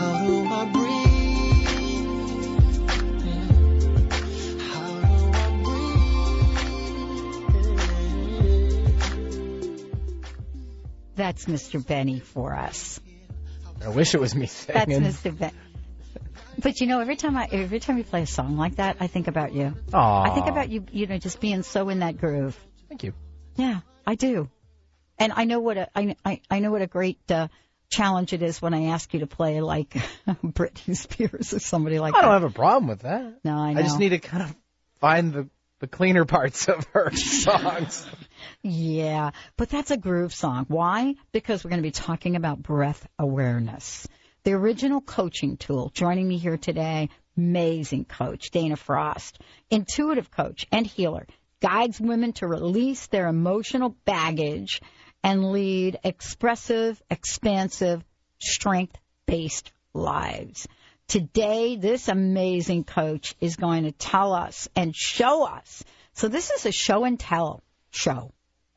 How do I breathe? How do I breathe? That's Mr. Benny for us. I wish it was me singing. That's Mr. Benny. But you know, every time you play a song like that, I think about you. Aww. I think about you, just being so in that groove. Thank you. Yeah, I do. And I know what a great challenge it is when I ask you to play like Britney Spears or somebody like that. I don't have a problem with that. No, I know. I just need to kind of find the cleaner parts of her songs. Yeah, but that's a groove song. Why? Because we're going to be talking about breath awareness. The original coaching tool. Joining me here today, amazing coach, Dana Frost, intuitive coach and healer, guides women to release their emotional baggage and lead expressive, expansive, strength-based lives. Today, this amazing coach is going to tell us and show us. So this is a show and tell show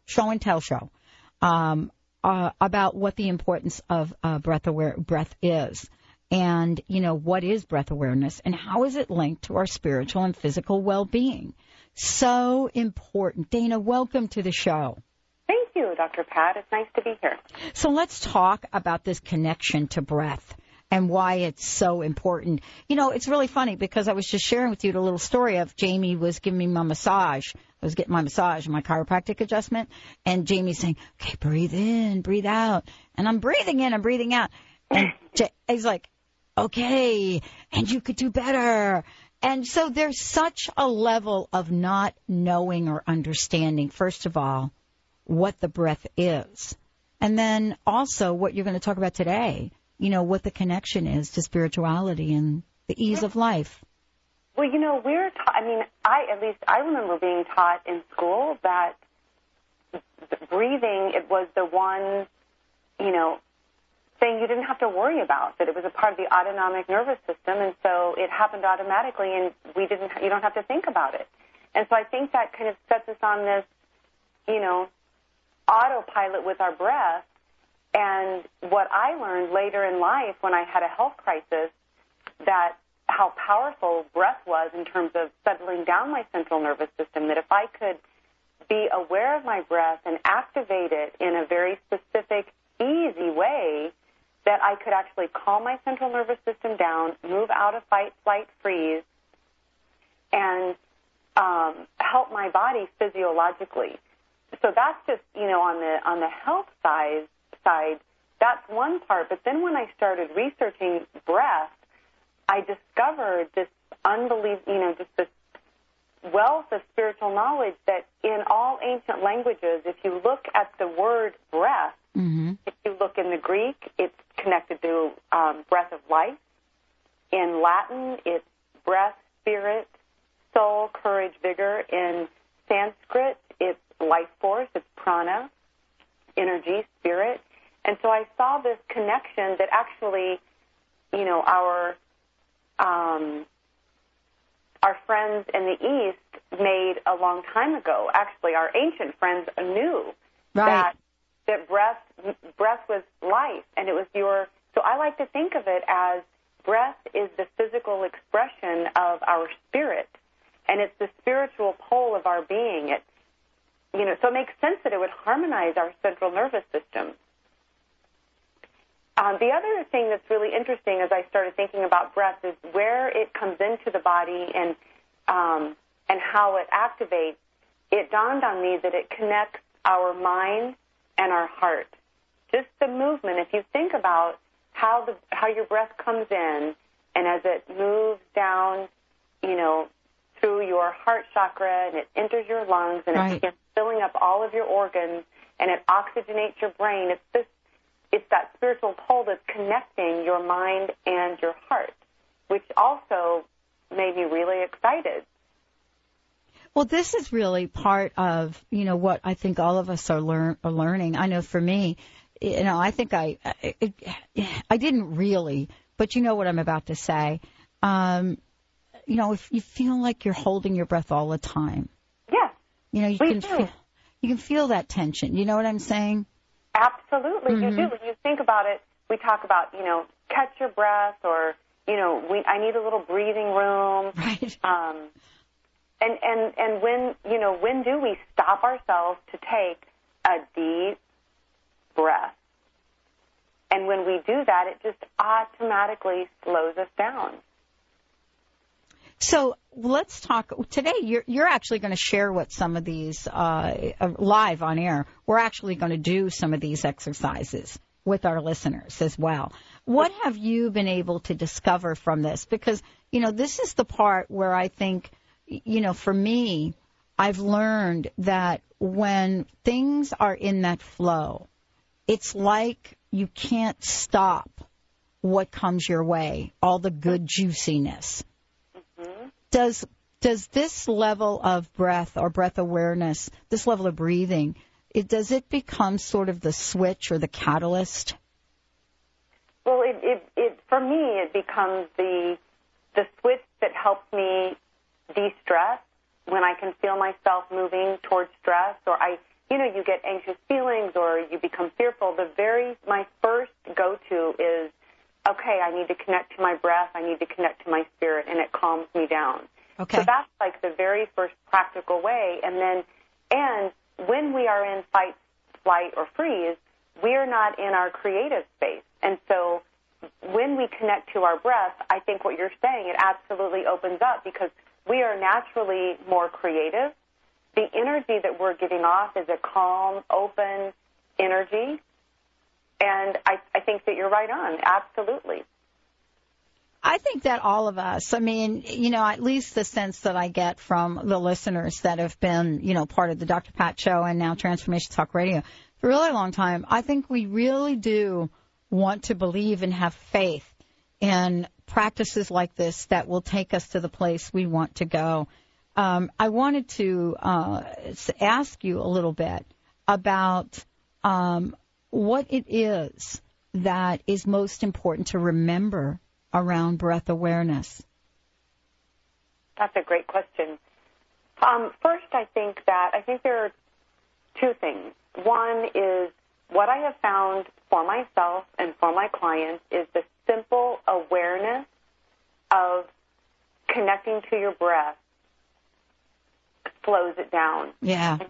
about what the importance of breath is. And, what is breath awareness and how is it linked to our spiritual and physical well-being? So important. Dana, welcome to the show. Thank you, Dr. Pat. It's nice to be here. So let's talk about this connection to breath and why it's so important. It's really funny because I was just sharing with you the little story of Jamie was giving me my massage. I was getting my massage, my chiropractic adjustment, and Jamie's saying, okay, breathe in, breathe out. And I'm breathing in, I'm breathing out. And he's like, okay, and you could do better. And so there's such a level of not knowing or understanding, first of all, what the breath is. And then also what you're going to talk about today, what the connection is to spirituality and the ease of life. Well, we're taught, I remember being taught in school that breathing, it was the one, thing you didn't have to worry about, that it was a part of the autonomic nervous system, and so it happened automatically, and you don't have to think about it. And so I think that kind of sets us on this, autopilot with our breath. And what I learned later in life when I had a health crisis, that how powerful breath was in terms of settling down my central nervous system, that if I could be aware of my breath and activate it in a very specific, easy way, that I could actually calm my central nervous system down, move out of fight, flight, freeze, and help my body physiologically. So that's just, on the health side, that's one part. But then when I started researching breath, I discovered this unbelievable, just this wealth of spiritual knowledge that in all ancient languages, if you look at the word breath, if you look in the Greek, it's connected to breath of life. In Latin, it's breath, spirit, soul, courage, vigor. In Sanskrit, it's life force, it's prana, energy, spirit. And so I saw this connection that actually, our friends in the East made a long time ago. Actually, our ancient friends knew that breath was life, and it was so I like to think of it as breath is the physical expression of our spirit, and it's the spiritual pole of our being. So it makes sense that it would harmonize our central nervous system. The other thing that's really interesting as I started thinking about breath is where it comes into the body and how it activates. It dawned on me that it connects our mind and our heart. Just the movement. If you think about how your breath comes in, and as it moves down, through your heart chakra, and it enters your lungs, and it begins filling up all of your organs, and it oxygenates your brain. It's that spiritual pole that's connecting your mind and your heart, which also made me really excited. Well, this is really part of, what I think all of us are learning. I know for me, I think I didn't really, but you know what I'm about to say. If you feel like you're holding your breath all the time. Yes. You can feel that tension. You know what I'm saying? Absolutely, you do. When you think about it, we talk about, catch your breath, or I need a little breathing room. Right. And when do we stop ourselves to take a deep breath? And when we do that, it just automatically slows us down. So let's talk today. You're actually going to share what some of these live on air. We're actually going to do some of these exercises with our listeners as well. What have you been able to discover from this? Because, this is the part where I think, for me, I've learned that when things are in that flow, it's like you can't stop what comes your way, all the good juiciness. Mm-hmm. Does this level of breath or breath awareness, this level of breathing, does it become sort of the switch or the catalyst? Well, it for me, it becomes the switch that helps me de-stress when I can feel myself moving towards stress, or you get anxious feelings or you become fearful. My first go-to is, okay, I need to connect to my breath, I need to connect to my spirit, and it calms me down. Okay. So that's like the very first practical way. And when we are in fight, flight, or freeze, we are not in our creative space. And so when we connect to our breath, I think what you're saying, it absolutely opens up because we are naturally more creative. The energy that we're giving off is a calm, open energy. And I think that you're right on. Absolutely. I think that all of us, at least the sense that I get from the listeners that have been, part of the Dr. Pat Show and now Transformation Talk Radio for a really long time, I think we really do want to believe and have faith in practices like this that will take us to the place we want to go. I wanted to ask you a little bit about what it is that is most important to remember around breath awareness. That's a great question. First, I think there are two things. One is what I have found for myself and for my clients is the simple awareness of connecting to your breath slows it down. Yeah.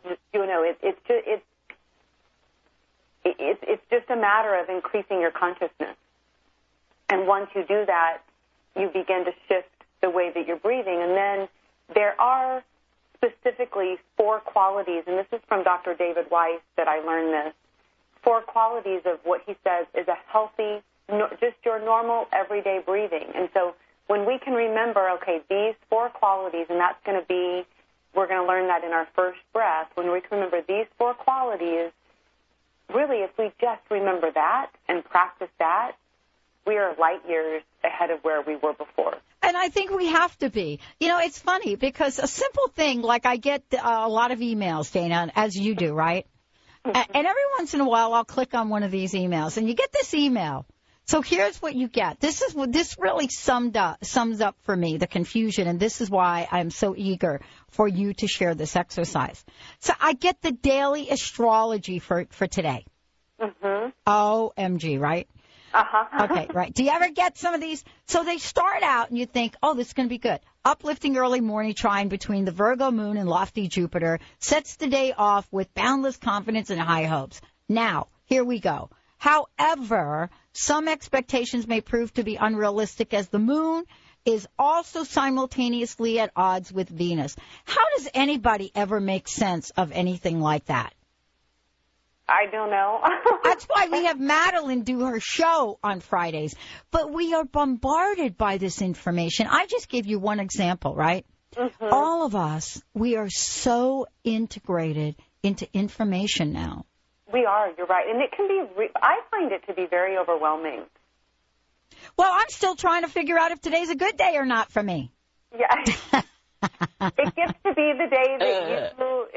It's just a matter of increasing your consciousness. And once you do that, you begin to shift the way that you're breathing. And then there are specifically 4 qualities, and this is from Dr. David Weiss that I learned this, 4 qualities of what he says is a healthy, just your normal everyday breathing. And so when we can remember, okay, these 4 qualities, and that's going to be, we're going to learn that in our first breath, when we can remember these 4 qualities, really if we just remember that and practice that, we are light years ahead of where we were before. And I think we have to be. It's funny because a simple thing, like I get a lot of emails, Dana, as you do, right? And every once in a while I'll click on one of these emails and you get this email. So here's what you get. This really sums up for me the confusion, and this is why I'm so eager for you to share this exercise. So I get the daily astrology for today. Mm-hmm. OMG, right? Uh-huh. Okay, right. Do you ever get some of these? So they start out and you think, oh, this is going to be good. Uplifting early morning trine between the Virgo moon and lofty Jupiter sets the day off with boundless confidence and high hopes. Now, here we go. However, some expectations may prove to be unrealistic as the moon is also simultaneously at odds with Venus. How does anybody ever make sense of anything like that? I don't know. That's why we have Madeline do her show on Fridays. But we are bombarded by this information. I just gave you one example, right? Mm-hmm. All of us, we are so integrated into information now. We are, you're right. And it can be, I find it to be very overwhelming. Well, I'm still trying to figure out if today's a good day or not for me. Yeah. It gets to be the day that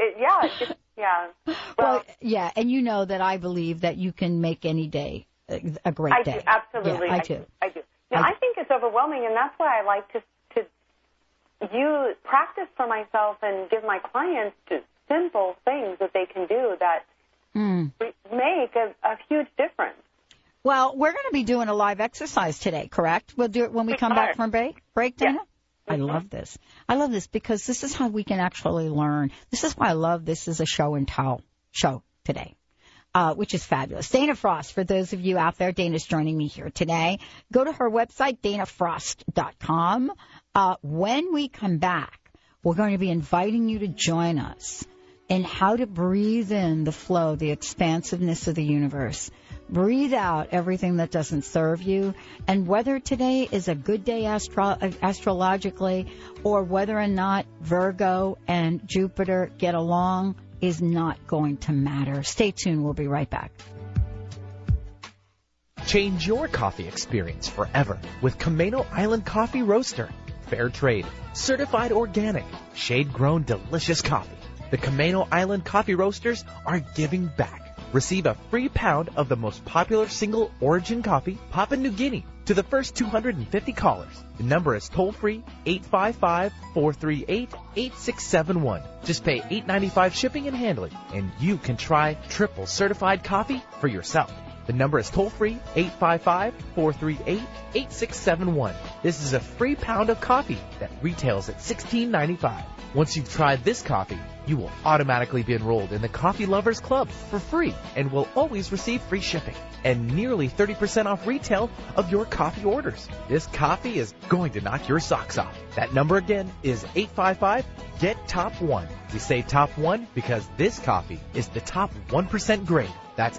Well, yeah, and you know that I believe that you can make any day a great day. I do, absolutely. Yeah, I do. Now, I think it's overwhelming, and that's why I like to practice for myself and give my clients just simple things that they can do that make a huge difference. Well, we're going to be doing a live exercise today, correct? We'll do it when we come back from break, Dana? Yeah. I love this. I love this because this is how we can actually learn. This is why I love this as a show and tell show today, which is fabulous. Dana Frost, for those of you out there, Dana's joining me here today. Go to her website, danafrost.com. When we come back, we're going to be inviting you to join us in how to breathe in the flow, the expansiveness of the universe. Breathe out everything that doesn't serve you. And whether today is a good day astrologically or whether or not Virgo and Jupiter get along is not going to matter. Stay tuned. We'll be right back. Change your coffee experience forever with Camano Island Coffee Roaster. Fair trade, certified organic, shade-grown delicious coffee. The Camano Island Coffee Roasters are giving back. Receive a free pound of the most popular single origin coffee, Papua New Guinea, to the first 250 callers. The number is toll-free, 855-438-8671. Just pay $8.95 shipping and handling, and you can try triple certified coffee for yourself. The number is toll-free, 855-438-8671. This is a free pound of coffee that retails at $16.95. Once you've tried this coffee, you will automatically be enrolled in the Coffee Lovers Club for free and will always receive free shipping and nearly 30% off retail of your coffee orders. This coffee is going to knock your socks off. That number again is 855-GET-TOP1. We say top 1 because this coffee is the top 1% grade. That's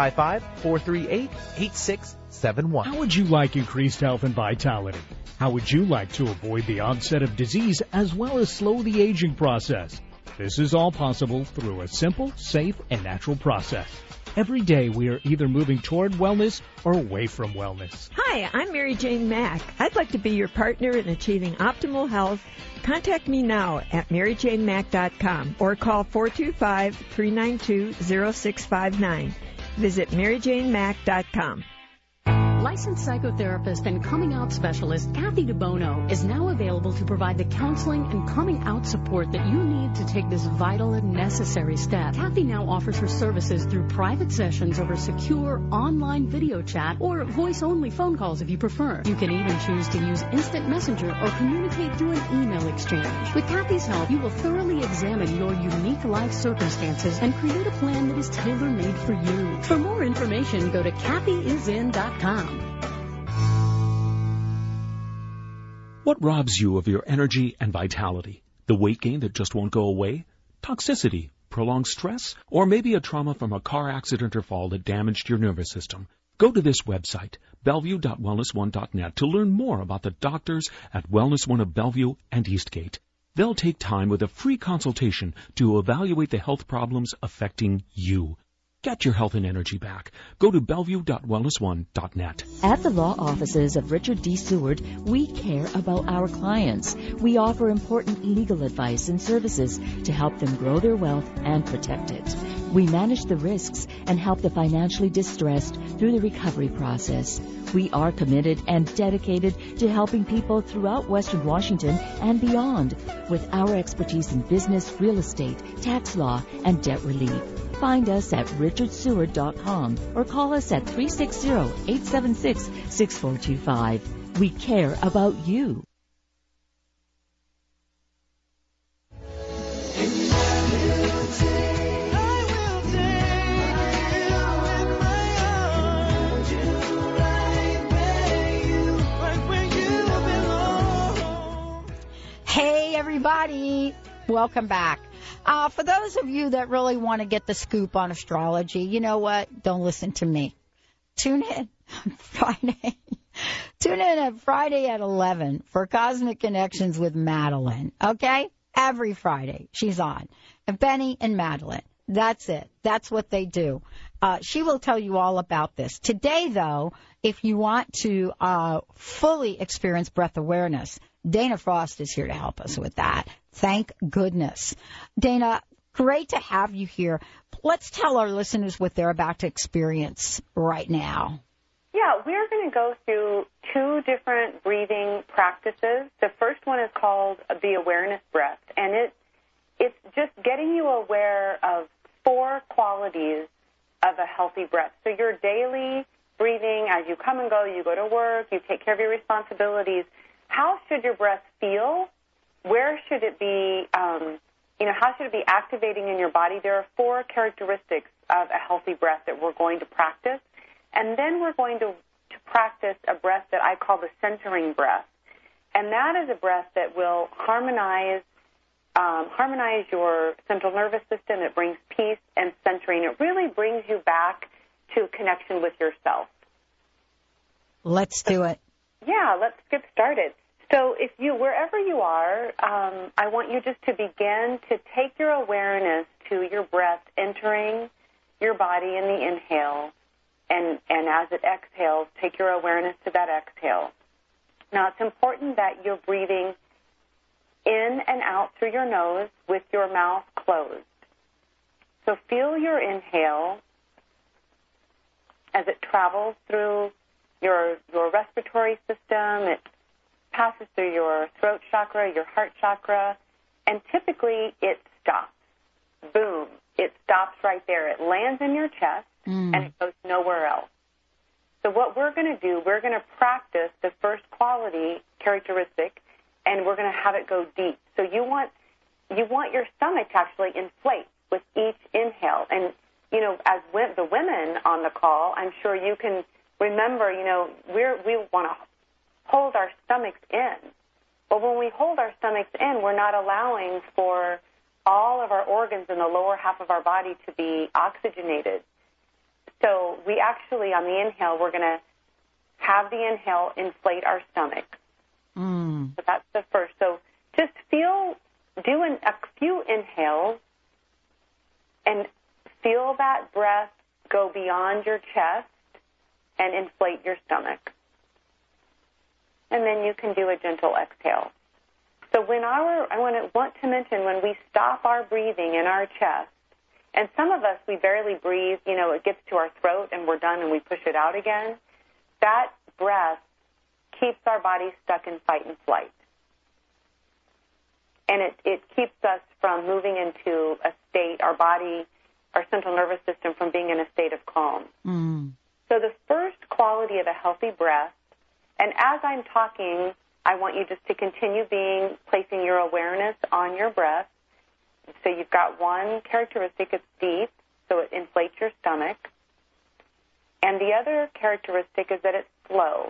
855-438-8671. How would you like increased health and vitality? How would you like to avoid the onset of disease as well as slow the aging process? This is all possible through a simple, safe, and natural process. Every day we are either moving toward wellness or away from wellness. Hi, I'm Mary Jane Mack. I'd like to be your partner in achieving optimal health. Contact me now at maryjanemack.com or call 425-392-0659. Visit maryjanemack.com. Licensed psychotherapist and coming out specialist Kathy DeBono is now available to provide the counseling and coming out support that you need to take this vital and necessary step. Kathy now offers her services through private sessions over secure online video chat or voice-only phone calls if you prefer. You can even choose to use instant messenger or communicate through an email exchange. With Kathy's help, you will thoroughly examine your unique life circumstances and create a plan that is tailor-made for you. For more information, go to kathyisin.com. What robs you of your energy and vitality? The weight gain that just won't go away? Toxicity, prolonged stress, or maybe a trauma from a car accident or fall that damaged your nervous system? Go to this website, bellevue.wellness1.net, to learn more about the doctors at Wellness One of Bellevue and Eastgate. They'll take time with a free consultation to evaluate the health problems affecting you. Get your health and energy back. Go to bellevue.wellness1.net. At the law offices of Richard D. Seward, we care about our clients. We offer important legal advice and services to help them grow their wealth and protect it. We manage the risks and help the financially distressed through the recovery process. We are committed and dedicated to helping people throughout Western Washington and beyond with our expertise in business, real estate, tax law, and debt relief. Find us at richardseward.com or call us at 360-876-6425. We care about you. Hey, everybody. Welcome back. For those of you that really want to get the scoop on astrology, you know what? Don't listen to me. Tune in Friday. Tune in at Friday at 11 for Cosmic Connections with Madeline. Okay? Every Friday she's on. And Benny and Madeline. That's it. That's what they do. She will tell you all about this. Today, though, if you want to fully experience breath awareness, Dana Frost is here to help us with that. Thank goodness. Dana, great to have you here. Let's tell our listeners what they're about to experience right now. Yeah, we're going to go through two different breathing practices. The first one is called the awareness breath, and it's just getting you aware of 4 qualities of a healthy breath. So your daily breathing as you come and go, you go to work, you take care of your responsibilities. How should your breath feel? Where should it be, how should it be activating in your body? There are 4 characteristics of a healthy breath that we're going to practice. And then we're going to practice a breath that I call the centering breath. And that is a breath that will harmonize your central nervous system. It brings peace and centering. It really brings you back to a connection with yourself. Let's do it. Yeah, let's get started. So wherever you are, I want you just to begin to take your awareness to your breath entering your body in the inhale. And as it exhales, take your awareness to that exhale. Now, it's important that you're breathing in and out through your nose with your mouth closed. So feel your inhale as it travels through your respiratory system. It passes through your throat chakra, your heart chakra, and typically it stops. Boom. It stops right there. It lands in your chest, and it goes nowhere else. So what we're going to do, we're going to practice the first quality characteristic, and we're going to have it go deep. So you want your stomach to actually inflate with each inhale. And, as the women on the call, I'm sure you can remember, we want to hold our stomachs in. But when we hold our stomachs in, we're not allowing for all of our organs in the lower half of our body to be oxygenated. So we actually, on the inhale, we're going to have the inhale inflate our stomach. So that's the first. So just do a few inhales and feel that breath go beyond your chest and inflate your stomach. And then you can do a gentle exhale. So I want to mention when we stop our breathing in our chest, and some of us, we barely breathe, it gets to our throat and we're done and we push it out again. That breath keeps our body stuck in fight and flight. And it keeps us from moving into a state, our body, our central nervous system from being in a state of calm. So the first quality of a healthy breath, and as I'm talking, I want you just to continue placing your awareness on your breath. So you've got one characteristic, it's deep, so it inflates your stomach. And the other characteristic is that it's slow.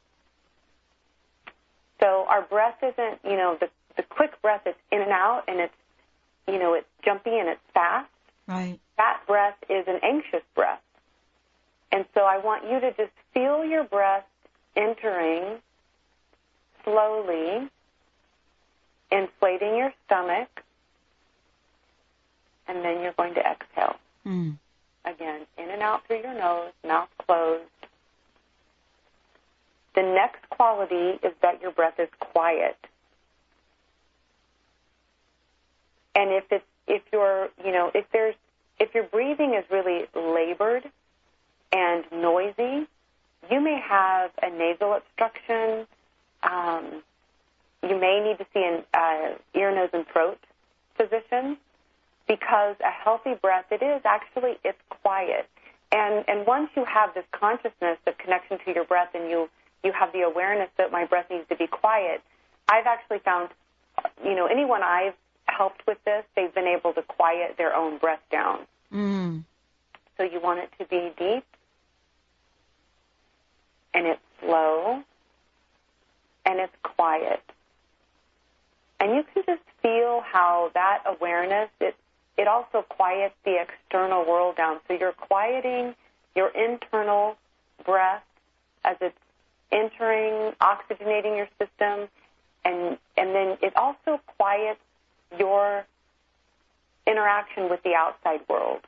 So our breath isn't, the quick breath is in and out, and it's, it's jumpy and it's fast. Right. That breath is an anxious breath. And so I want you to just feel your breath entering slowly, inflating your stomach, and then you're going to exhale. Again, in and out through your nose, mouth closed. The next quality is that your breath is quiet. And if your breathing is really labored and noisy, you may have a nasal obstruction. You may need to see an ear, nose, and throat physician, because a healthy breath, it's quiet. And once you have this consciousness of connection to your breath and you have the awareness that my breath needs to be quiet, I've actually found, anyone I've helped with this, they've been able to quiet their own breath down. So you want it to be deep, and it's slow, and it's quiet. And you can just feel how that awareness, it also quiets the external world down. So you're quieting your internal breath as it's entering, oxygenating your system, and then it also quiets your interaction with the outside world.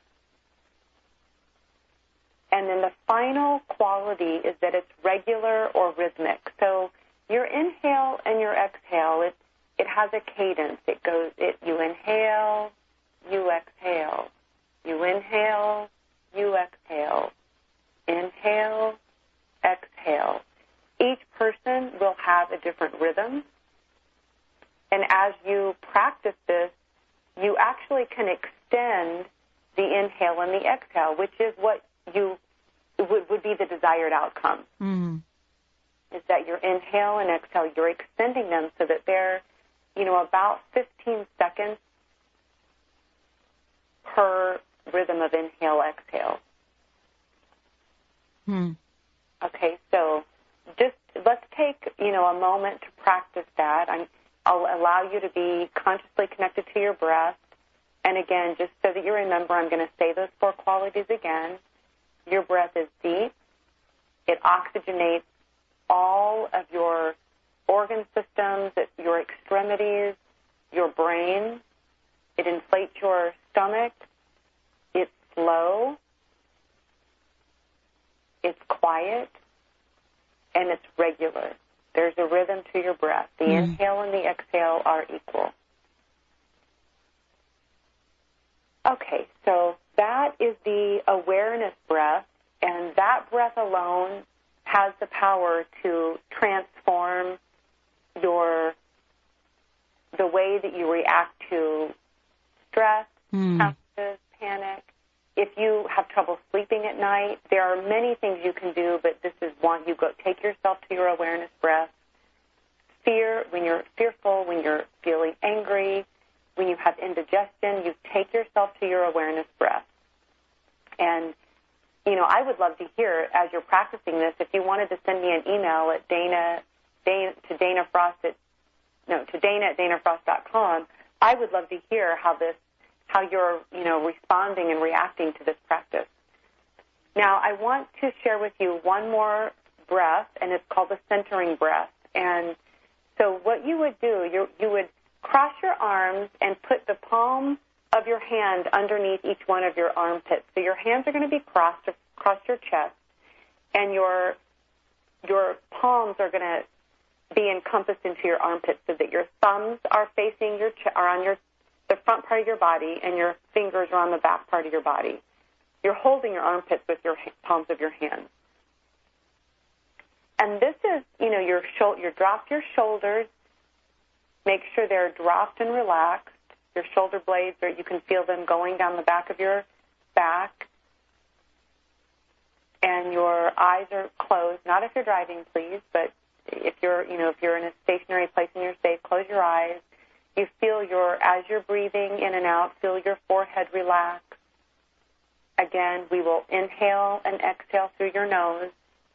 And then the final quality is that it's regular or rhythmic. So your inhale and your exhale, it has a cadence. You inhale, you exhale. You inhale, you exhale. Inhale, exhale. Each person will have a different rhythm. And as you practice this, you actually can extend the inhale and the exhale, which is what you would be the desired outcome. Mm. Is that your inhale and exhale, you're extending them so that they're, about 15 seconds per rhythm of inhale, exhale. Okay, so just let's take, a moment to practice that. I'll allow you to be consciously connected to your breath. And again, just so that you remember, I'm going to say those 4 qualities again. Your breath is deep. It oxygenates all of your organ systems, your extremities, your brain. It inflates your stomach. It's slow. It's quiet. And it's regular. There's a rhythm to your breath. The inhale and the exhale are equal. Okay, so that is the awareness breath, and that breath alone has the power to transform the way that you react to stress, challenges, panic. If you have trouble sleeping at night, there are many things you can do, but this is one. You take yourself to your awareness breath. Fear, when you're fearful, when you're feeling angry, when you have indigestion, you take yourself to your awareness breath. And, I would love to hear, as you're practicing this, if you wanted to send me an email at Dana at danafrost.com, I would love to hear how you're, responding and reacting to this practice. Now, I want to share with you one more breath, and it's called the centering breath. And so what you would do, you would cross your arms and put the palm of your hand underneath each one of your armpits. So your hands are going to be crossed across your chest, and your palms are going to be encompassed into your armpits, so that your thumbs are facing are on the front part of your body, and your fingers are on the back part of your body. You're holding your armpits with your palms of your hands. And this is, you drop your shoulders. Make sure they're dropped and relaxed. Your shoulder blades, you can feel them going down the back of your back. And your eyes are closed. Not if you're driving, please, but if you're in a stationary place and you're safe, close your eyes. You feel as you're breathing in and out, feel your forehead relax. Again, we will inhale and exhale through your nose.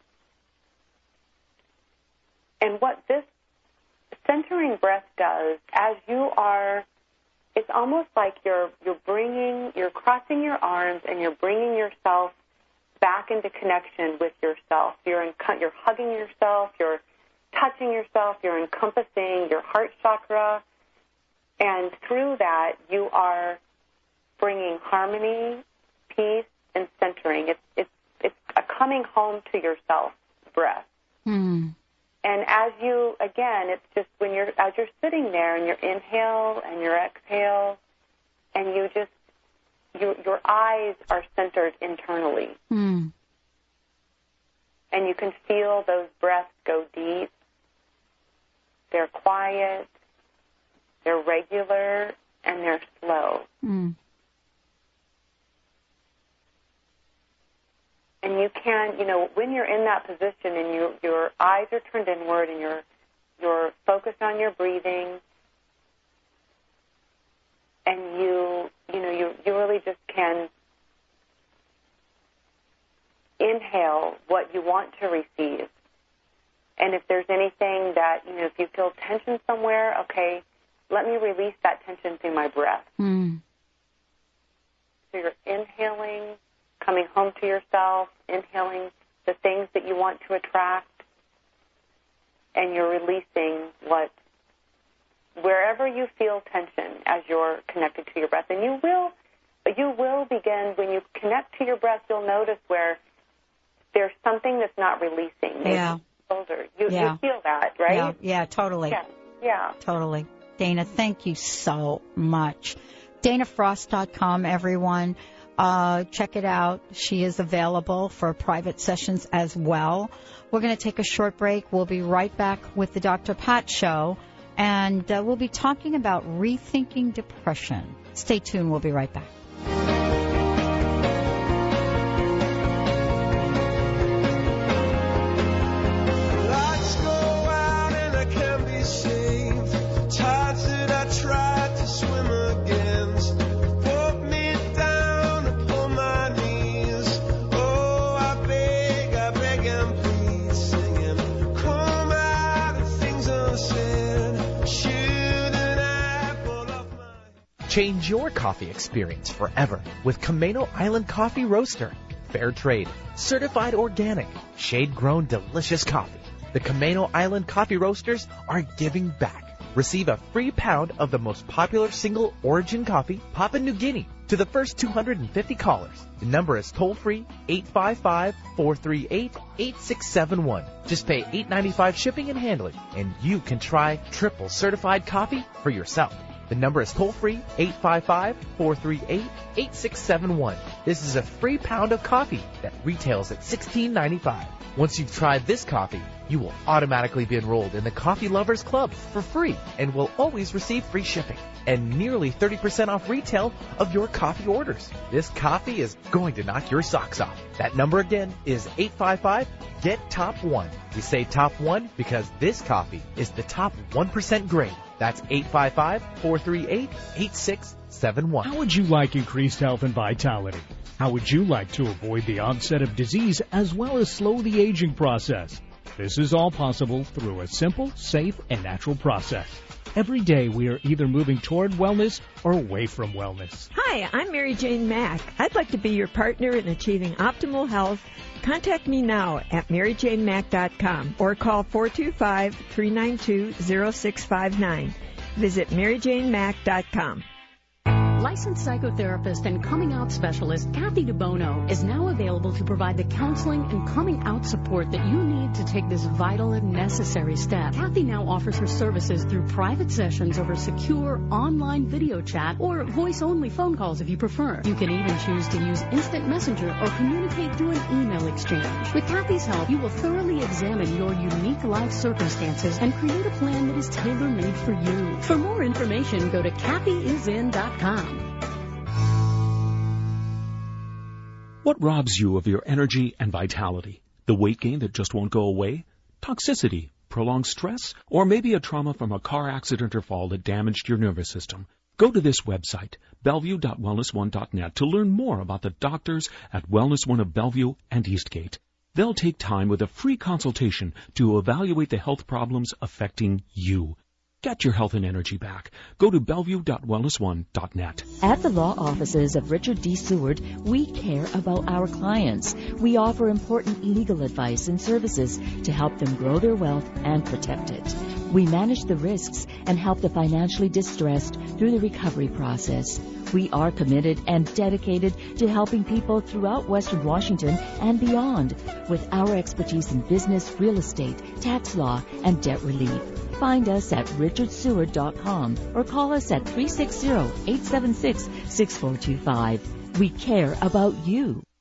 And what this centering breath does, as you are, it's almost like you're crossing your arms and you're bringing yourself back into connection with yourself. You're hugging yourself, you're touching yourself, you're encompassing your heart chakra, and through that you are bringing harmony, peace, and centering. It's a coming home to yourself breath. And as you, again, it's just as you're sitting there and your inhale and your exhale, and your eyes are centered internally. And you can feel those breaths go deep. They're quiet, they're regular, and they're slow. And you can, when you're in that position and your eyes are turned inward and you're focused on your breathing, and you really just can inhale what you want to receive. And if there's anything that, if you feel tension somewhere, okay, let me release that tension through my breath. So you're inhaling, coming home to yourself, inhaling the things that you want to attract, and you're releasing wherever you feel tension as you're connected to your breath. And you will begin, when you connect to your breath, you'll notice where there's something that's not releasing. Maybe shoulder. You feel that, right? Yeah, totally. Yeah. Totally. Dana, thank you so much. DanaFrost.com, everyone. Check it out. She is available for private sessions as well. We're going to take a short break. We'll be right back with the Dr. Pat Show, and we'll be talking about rethinking depression. Stay tuned. We'll be right back. Change your coffee experience forever with Camano Island Coffee Roaster. Fair trade, certified organic, shade-grown delicious coffee. The Camano Island Coffee Roasters are giving back. Receive a free pound of the most popular single origin coffee, Papua New Guinea, to the first 250 callers. The number is toll-free 855-438-8671. Just pay $8.95 shipping and handling, and you can try triple certified coffee for yourself. The number is toll-free 855-438-8671. This is a free pound of coffee that retails at $16.95. Once you've tried this coffee, you will automatically be enrolled in the Coffee Lovers Club for free and will always receive free shipping and nearly 30% off retail of your coffee orders. This coffee is going to knock your socks off. That number again is 855-GET-TOP1. We say top 1 because this coffee is the top 1% grade. That's 855-438-8671. How would you like increased health and vitality? How would you like to avoid the onset of disease as well as slow the aging process? This is all possible through a simple, safe, and natural process. Every day we are either moving toward wellness or away from wellness. Hi, I'm Mary Jane Mack. I'd like to be your partner in achieving optimal health. Contact me now at MaryJaneMack.com or call 425-392-0659. Visit MaryJaneMack.com. Licensed psychotherapist and coming out specialist Kathy DeBono is now available to provide the counseling and coming out support that you need to take this vital and necessary step. Kathy now offers her services through private sessions over secure online video chat or voice-only phone calls if you prefer. You can even choose to use instant messenger or communicate through an email exchange. With Kathy's help, you will thoroughly examine your unique life circumstances and create a plan that is tailor-made for you. For more information, go to kathyisin.com. What robs you of your energy and vitality? The weight gain that just won't go away? Toxicity, prolonged stress, or maybe a trauma from a car accident or fall that damaged your nervous system? Go to this website, bellevue.wellness1.net, to learn more about the doctors at Wellness One of Bellevue and Eastgate. They'll take time with a free consultation to evaluate the health problems affecting you. Get your health and energy back. Go to bellevue.wellness1.net. At the law offices of Richard D. Seward, we care about our clients. We offer important legal advice and services to help them grow their wealth and protect it. We manage the risks and help the financially distressed through the recovery process. We are committed and dedicated to helping people throughout Western Washington and beyond with our expertise in business, real estate, tax law, and debt relief. Find us at richardseward.com or call us at 360-876-6425. We care about you.